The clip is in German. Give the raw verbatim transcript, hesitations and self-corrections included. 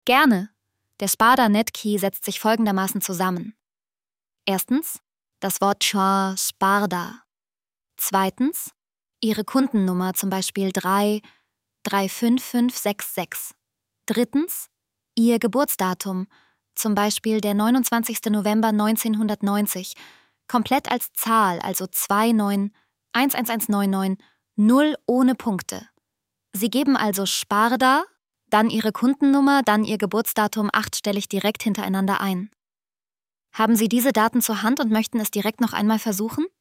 Gerne. Der Sparda-Netkey setzt sich folgendermaßen zusammen. Erstens das Wort Char Sparda. Zweitens Ihre Kundennummer, zum Beispiel drei drei fünf fünf sechs sechs. Drittens Ihr Geburtsdatum, zum Beispiel der neunundzwanzigster November neunzehnhundertneunzig, komplett als Zahl, also zwei neun eins eins eins neun neun null ohne Punkte. Sie geben also Sparda, dann Ihre Kundennummer, dann Ihr Geburtsdatum achtstellig direkt hintereinander ein. Haben Sie diese Daten zur Hand und möchten es direkt noch einmal versuchen?